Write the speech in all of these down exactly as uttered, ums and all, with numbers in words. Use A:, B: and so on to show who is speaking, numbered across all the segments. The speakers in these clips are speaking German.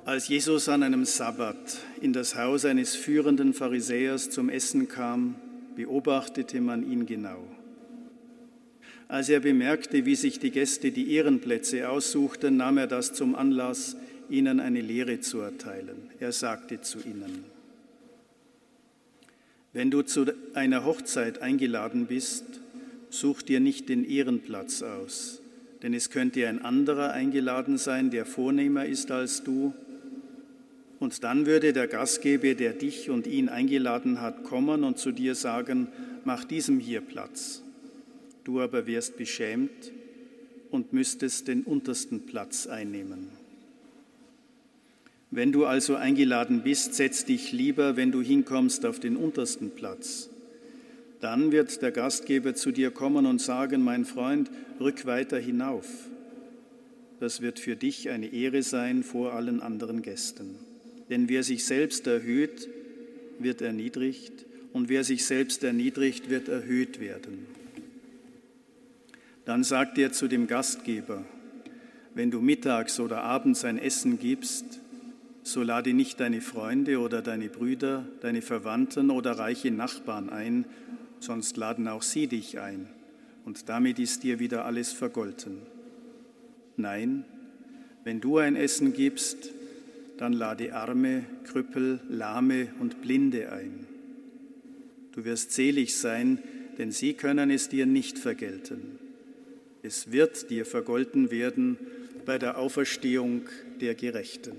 A: Als Jesus an einem Sabbat in das Haus eines führenden Pharisäers zum Essen kam, beobachtete man ihn genau. Als er bemerkte, wie sich die Gäste die Ehrenplätze aussuchten, nahm er das zum Anlass, ihnen eine Lehre zu erteilen. Er sagte zu ihnen: Wenn du zu einer Hochzeit eingeladen bist, such dir nicht den Ehrenplatz aus, denn es könnte ein anderer eingeladen sein, der vornehmer ist als du. Und dann würde der Gastgeber, der dich und ihn eingeladen hat, kommen und zu dir sagen: Mach diesem hier Platz. Du aber wärst beschämt und müsstest den untersten Platz einnehmen. Wenn du also eingeladen bist, setz dich lieber, wenn du hinkommst, auf den untersten Platz. Dann wird der Gastgeber zu dir kommen und sagen: Mein Freund, rück weiter hinauf. Das wird für dich eine Ehre sein vor allen anderen Gästen. Denn wer sich selbst erhöht, wird erniedrigt, und wer sich selbst erniedrigt, wird erhöht werden. Dann sagt er zu dem Gastgeber: Wenn du mittags oder abends ein Essen gibst, so lade nicht deine Freunde oder deine Brüder, deine Verwandten oder reiche Nachbarn ein, sonst laden auch sie dich ein, und damit ist dir wieder alles vergolten. Nein, wenn du ein Essen gibst, dann lade Arme, Krüppel, Lahme und Blinde ein. Du wirst selig sein, denn sie können es dir nicht vergelten. Es wird dir vergolten werden bei der Auferstehung der Gerechten.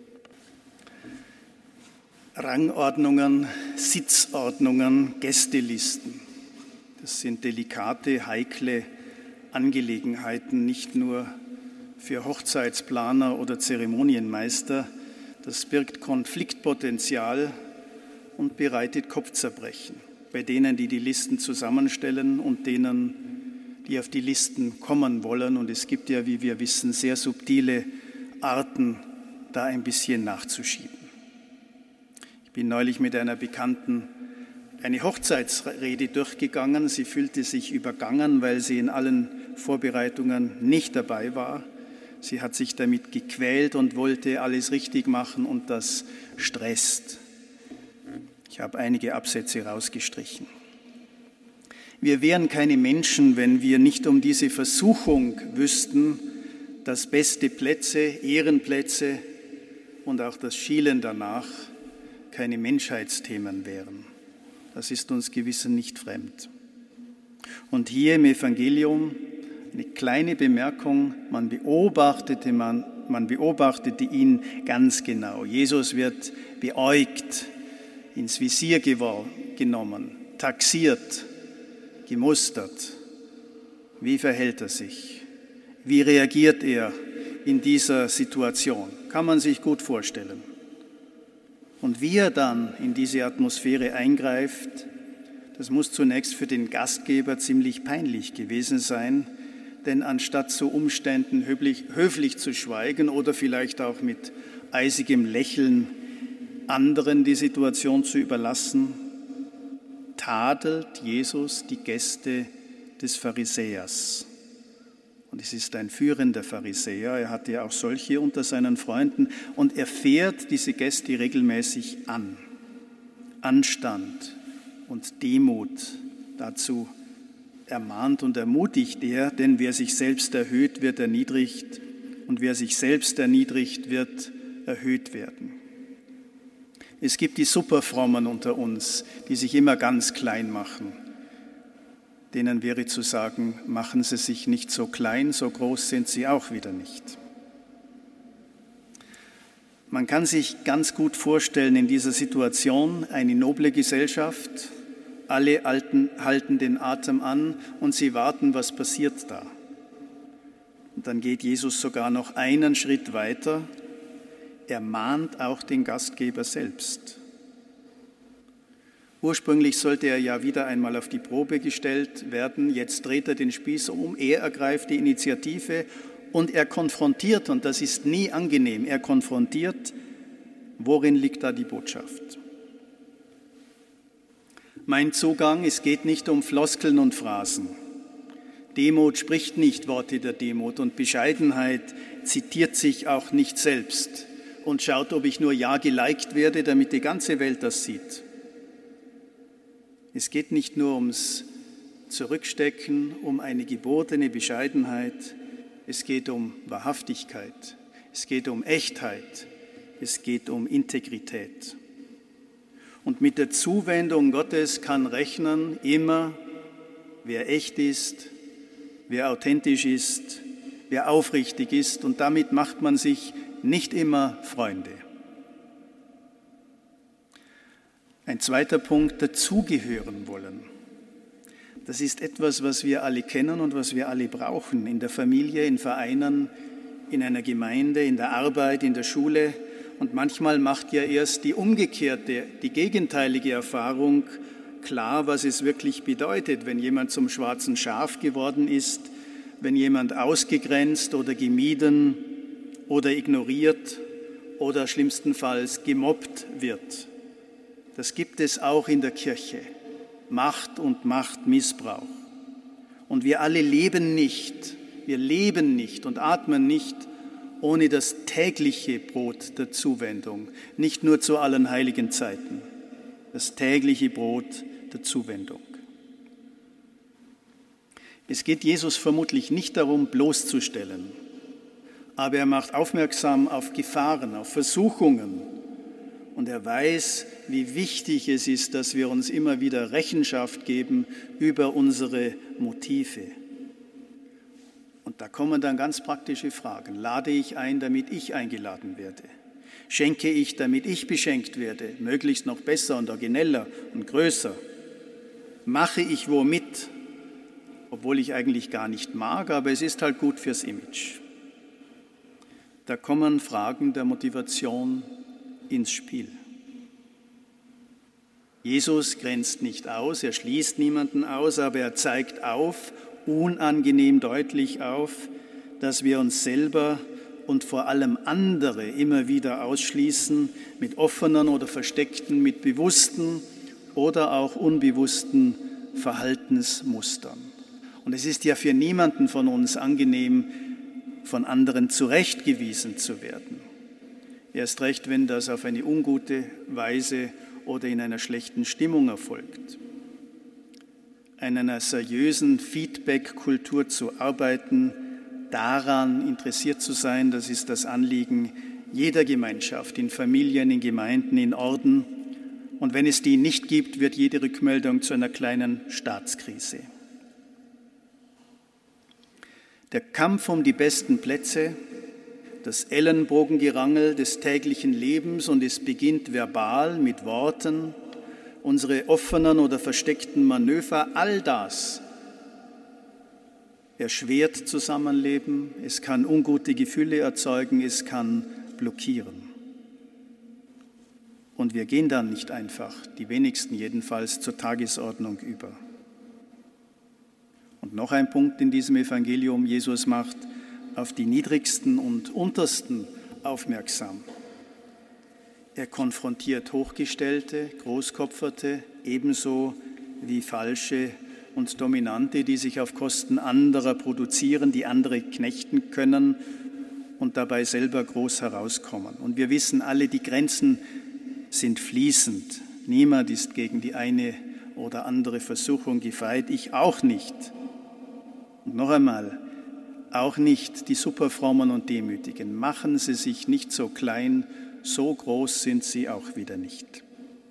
A: Rangordnungen, Sitzordnungen, Gästelisten. Das sind delikate, heikle Angelegenheiten, nicht nur für Hochzeitsplaner oder Zeremonienmeister. Das birgt Konfliktpotenzial und bereitet Kopfzerbrechen bei denen, die die Listen zusammenstellen und denen, die auf die Listen kommen wollen. Und es gibt ja, wie wir wissen, sehr subtile Arten, da ein bisschen nachzuschieben. Ich bin neulich mit einer Bekannten eine Hochzeitsrede durchgegangen. Sie fühlte sich übergangen, weil sie in allen Vorbereitungen nicht dabei war. Sie hat sich damit gequält und wollte alles richtig machen, und das stresst. Ich habe einige Absätze rausgestrichen. Wir wären keine Menschen, wenn wir nicht um diese Versuchung wüssten, dass beste Plätze, Ehrenplätze und auch das Schielen danach keine Menschheitsthemen wären. Das ist uns gewiss nicht fremd. Und hier im Evangelium eine kleine Bemerkung: Man beobachtete, man, man beobachtete ihn ganz genau. Jesus wird beäugt, ins Visier genommen, taxiert, gemustert. Wie verhält er sich? Wie reagiert er in dieser Situation? Kann man sich gut vorstellen. Und wie er dann in diese Atmosphäre eingreift, das muss zunächst für den Gastgeber ziemlich peinlich gewesen sein, denn anstatt zu Umständen höflich, höflich zu schweigen oder vielleicht auch mit eisigem Lächeln anderen die Situation zu überlassen, tadelt Jesus die Gäste des Pharisäers. Und es ist ein führender Pharisäer, er hatte ja auch solche unter seinen Freunden, und er fährt diese Gäste regelmäßig an. Anstand und Demut, dazu ermahnt und ermutigt er, denn wer sich selbst erhöht, wird erniedrigt, und wer sich selbst erniedrigt, wird erhöht werden. Es gibt die Superfrommen unter uns, die sich immer ganz klein machen. Denen wäre zu sagen: Machen Sie sich nicht so klein, so groß sind Sie auch wieder nicht. Man kann sich ganz gut vorstellen in dieser Situation eine noble Gesellschaft. Alle Alten halten den Atem an und sie warten, was passiert da. Und dann geht Jesus sogar noch einen Schritt weiter. Er mahnt auch den Gastgeber selbst. Ursprünglich sollte er ja wieder einmal auf die Probe gestellt werden. Jetzt dreht er den Spieß um, er ergreift die Initiative und er konfrontiert, und das ist nie angenehm, er konfrontiert, worin liegt da die Botschaft? Mein Zugang, es geht nicht um Floskeln und Phrasen. Demut spricht nicht Worte der Demut, und Bescheidenheit zitiert sich auch nicht selbst und schaut, ob ich nur ja geliked werde, damit die ganze Welt das sieht. Es geht nicht nur ums Zurückstecken, um eine gebotene Bescheidenheit. Es geht um Wahrhaftigkeit. Es geht um Echtheit. Es geht um Integrität. Und mit der Zuwendung Gottes kann rechnen immer, wer echt ist, wer authentisch ist, wer aufrichtig ist. Und damit macht man sich nicht immer Freunde. Ein zweiter Punkt, dazugehören wollen. Das ist etwas, was wir alle kennen und was wir alle brauchen, in der Familie, in Vereinen, in einer Gemeinde, in der Arbeit, in der Schule. Und manchmal macht ja erst die umgekehrte, die gegenteilige Erfahrung klar, was es wirklich bedeutet, wenn jemand zum schwarzen Schaf geworden ist, wenn jemand ausgegrenzt oder gemieden oder ignoriert oder schlimmstenfalls gemobbt wird. Das gibt es auch in der Kirche. Macht und Machtmissbrauch. Und wir alle leben nicht, wir leben nicht und atmen nicht ohne das tägliche Brot der Zuwendung, nicht nur zu allen heiligen Zeiten, das tägliche Brot der Zuwendung. Es geht Jesus vermutlich nicht darum, bloßzustellen, aber er macht aufmerksam auf Gefahren, auf Versuchungen. Und er weiß, wie wichtig es ist, dass wir uns immer wieder Rechenschaft geben über unsere Motive. Und da kommen dann ganz praktische Fragen. Lade ich ein, damit ich eingeladen werde? Schenke ich, damit ich beschenkt werde? Möglichst noch besser und origineller und größer. Mache ich wo mit? Obwohl ich eigentlich gar nicht mag, aber es ist halt gut fürs Image. Da kommen Fragen der Motivation ins Spiel. Jesus grenzt nicht aus, er schließt niemanden aus, aber er zeigt auf, unangenehm deutlich auf, dass wir uns selber und vor allem andere immer wieder ausschließen mit offenen oder versteckten, mit bewussten oder auch unbewussten Verhaltensmustern. Und es ist ja für niemanden von uns angenehm, von anderen zurechtgewiesen zu werden. Erst recht, wenn das auf eine ungute Weise oder in einer schlechten Stimmung erfolgt. An einer seriösen Feedback-Kultur zu arbeiten, daran interessiert zu sein, das ist das Anliegen jeder Gemeinschaft, in Familien, in Gemeinden, in Orden. Und wenn es die nicht gibt, wird jede Rückmeldung zu einer kleinen Staatskrise. Der Kampf um die besten Plätze, das Ellenbogengerangel des täglichen Lebens, und es beginnt verbal mit Worten, unsere offenen oder versteckten Manöver, all das erschwert Zusammenleben, es kann ungute Gefühle erzeugen, es kann blockieren. Und wir gehen dann nicht einfach, die wenigsten jedenfalls, zur Tagesordnung über. Und noch ein Punkt in diesem Evangelium: Jesus macht auf die Niedrigsten und Untersten aufmerksam. Er konfrontiert Hochgestellte, Großkopferte, ebenso wie Falsche und Dominante, die sich auf Kosten anderer produzieren, die andere knechten können und dabei selber groß herauskommen. Und wir wissen alle, die Grenzen sind fließend. Niemand ist gegen die eine oder andere Versuchung gefeit, ich auch nicht. Und noch einmal, auch nicht die Superfrommen und Demütigen. Machen Sie sich nicht so klein, so groß sind sie auch wieder nicht.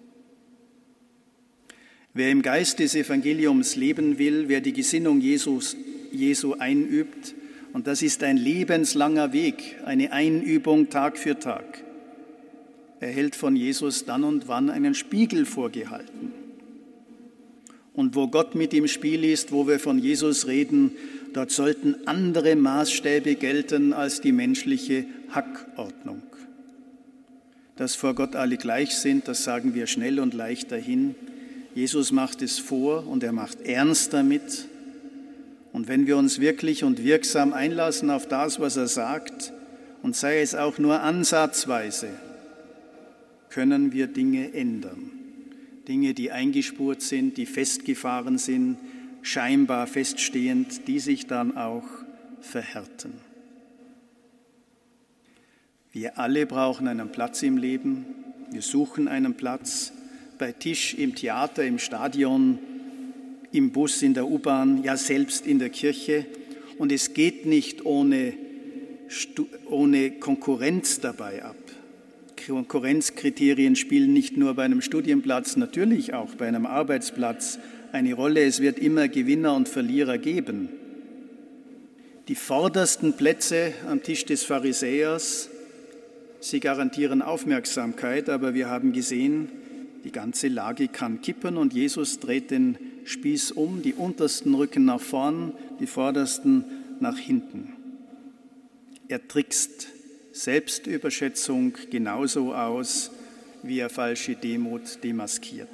A: Wer im Geist des Evangeliums leben will, wer die Gesinnung Jesus, Jesu einübt, und das ist ein lebenslanger Weg, eine Einübung Tag für Tag, erhält von Jesus dann und wann einen Spiegel vorgehalten. Und wo Gott mit im Spiel ist, wo wir von Jesus reden, dort sollten andere Maßstäbe gelten als die menschliche Hackordnung. Dass vor Gott alle gleich sind, das sagen wir schnell und leicht dahin. Jesus macht es vor und er macht ernst damit. Und wenn wir uns wirklich und wirksam einlassen auf das, was er sagt, und sei es auch nur ansatzweise, können wir Dinge ändern. Dinge, die eingespurt sind, die festgefahren sind, scheinbar feststehend, die sich dann auch verhärten. Wir alle brauchen einen Platz im Leben. Wir suchen einen Platz bei Tisch, im Theater, im Stadion, im Bus, in der U-Bahn, ja selbst in der Kirche. Und es geht nicht ohne, ohne Konkurrenz dabei ab. Konkurrenzkriterien spielen nicht nur bei einem Studienplatz, natürlich auch bei einem Arbeitsplatz eine Rolle. Es wird immer Gewinner und Verlierer geben. Die vordersten Plätze am Tisch des Pharisäers, sie garantieren Aufmerksamkeit, aber wir haben gesehen, die ganze Lage kann kippen und Jesus dreht den Spieß um, die untersten rücken nach vorn, die vordersten nach hinten. Er trickst Selbstüberschätzung genauso aus, wie er falsche Demut demaskiert.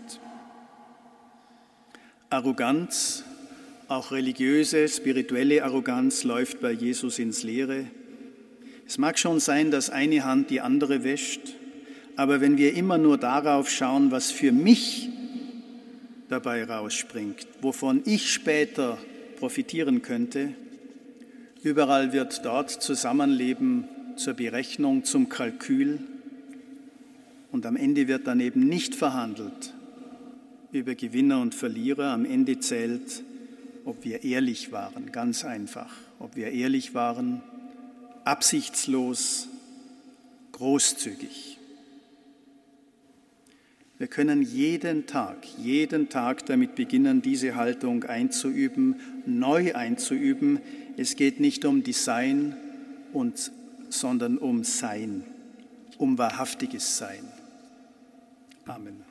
A: Arroganz, auch religiöse, spirituelle Arroganz läuft bei Jesus ins Leere. Es mag schon sein, dass eine Hand die andere wäscht, aber wenn wir immer nur darauf schauen, was für mich dabei rausspringt, wovon ich später profitieren könnte, überall wird dort Zusammenleben zur Berechnung, zum Kalkül und am Ende wird dann eben nicht verhandelt über Gewinner und Verlierer. Am Ende zählt, ob wir ehrlich waren, ganz einfach, ob wir ehrlich waren, absichtslos, großzügig. Wir können jeden Tag, jeden Tag damit beginnen, diese Haltung einzuüben, neu einzuüben. Es geht nicht um Design, und, sondern um Sein, um wahrhaftiges Sein. Amen.